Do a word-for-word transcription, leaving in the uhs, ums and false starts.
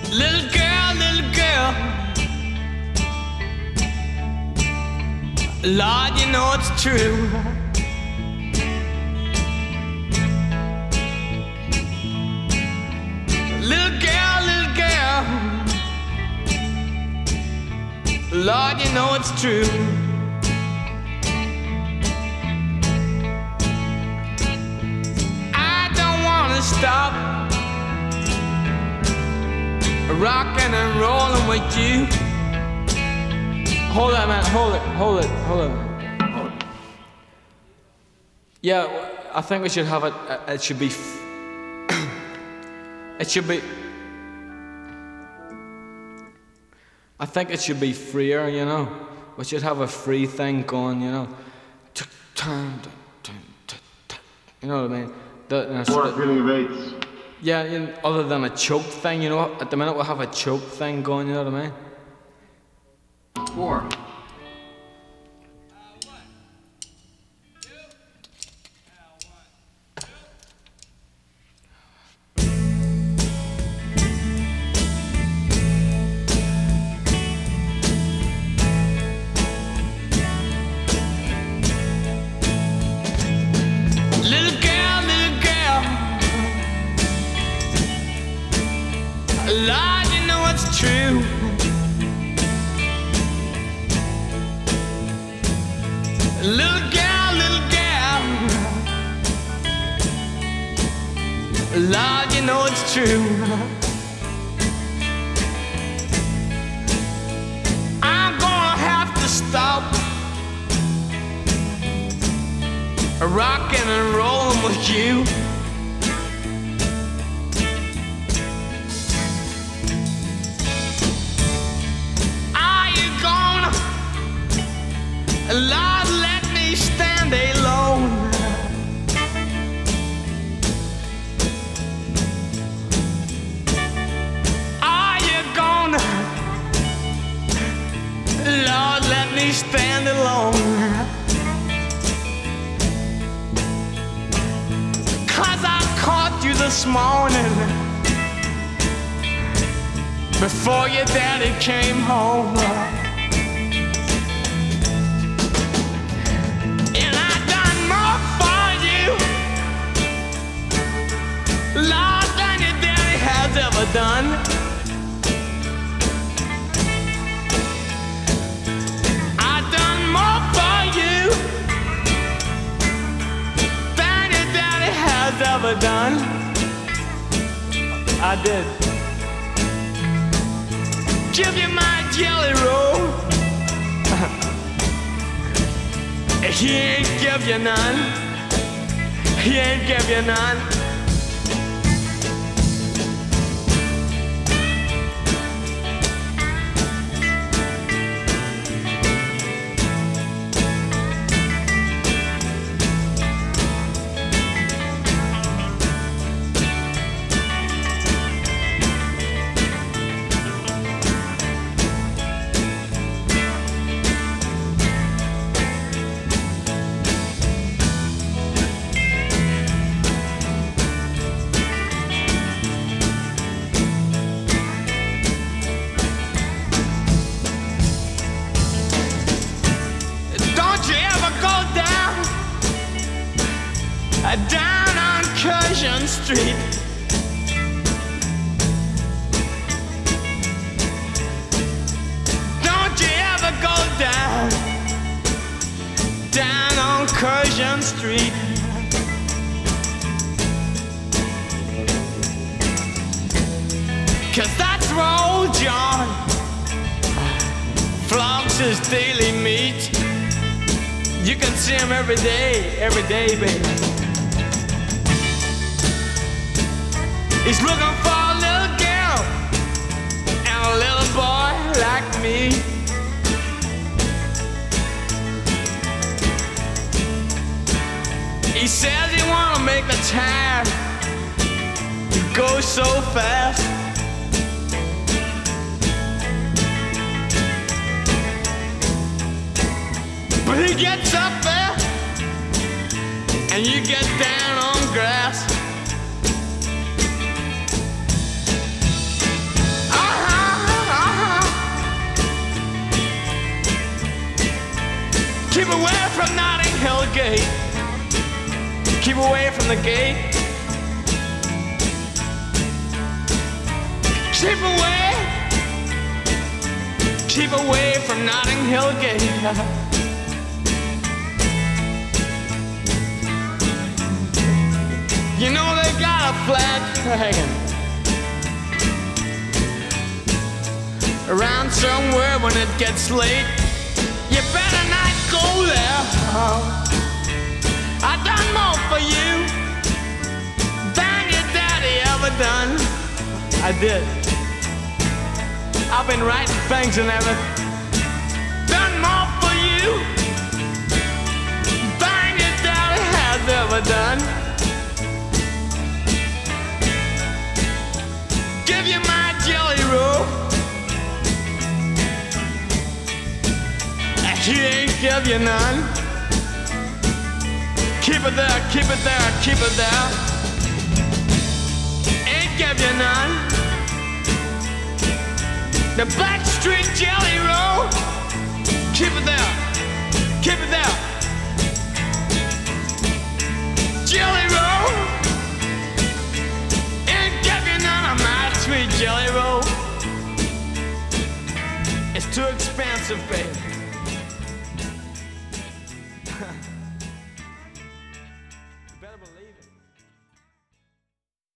Little girl, little girl, Lord, you know it's true. Little girl, little girl, Lord, you know it's true. I don't wanna stop rocking and rolling with you. Hold on, man. Hold it. Hold it. Hold it. Hold it. Yeah, I think we should have it. It should be. F it should be. I think it should be freer, you know. We should have a free thing going, you know. You know what I mean? The, More feeling of eights. Yeah, you know, other than a choke thing, you know. At the minute we have a choke thing going, you know what I mean? Four. Little girl, little girl, Lord, you know it's true. Little girl, little girl, Lord, you know it's true. I'm gonna have to stop rocking and rolling with you. Are you gonna, Lord, let me stand alone? Are you gonna, Lord, let me stand alone? Cause I caught you this morning before your daddy came home. And I done more for you, Lord, than your daddy has ever done. I done more for you than your daddy has ever done. I did. Give you my jelly roll. He ain't give you none. He ain't give you none. Down on Curzon Street, don't you ever go down, down on Curzon Street. Cause that's where old John flogs his daily meat. You can see him every day, every day, baby. He's looking for a little girl and a little boy like me. He says he wanna make the time go so fast. But he gets up there and you get down on grass. Keep away from the gate. Keep away. Keep away from Notting Hill Gate. You know they got a flag hanging around somewhere when it gets late. You better not go there. I done more for you than your daddy ever done. I did. I've been writing things and everything. Done more for you than your daddy has ever done. Give you my jelly roll. He ain't give you none. Keep it there, keep it there, keep it there. Ain't give you none. The Blackstreet Jelly Roll. Keep it there, keep it there. Jelly Roll. Ain't give you none of my sweet Jelly Roll. It's too expensive, baby.